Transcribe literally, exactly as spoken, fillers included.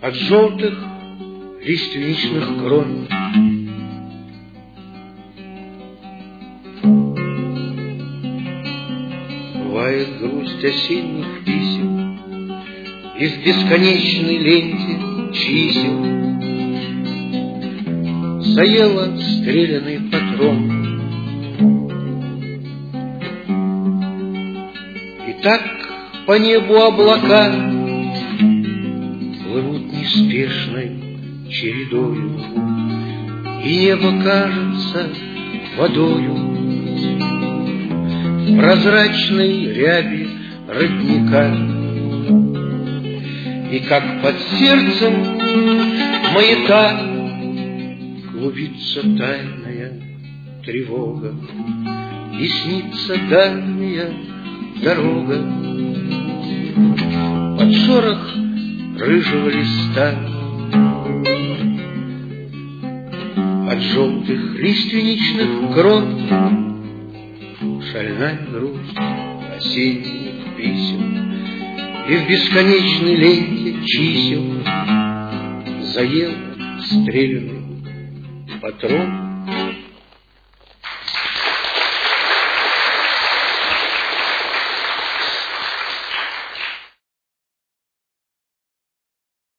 от желтых лиственничных крон. Бывает грусть осенних писем и в бесконечной ленте чисел заело стрелянный патрон. И так по небу облака плывут неспешной чередою, и небо кажется водою в прозрачной ряби родника. И как под сердцем маяка клубится тайная тревога, и снится дальняя дорога под шорох рыжего листа, от желтых лиственничных крон. Шальная грусть осенних писем и в бесконечной ленте чисел заел стрелянный патрон.